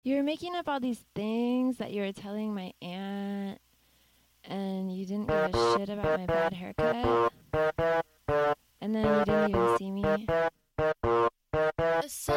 You were making up all these things that you were telling my aunt, and you didn't give a shit about my bad haircut, and then you didn't even see me. So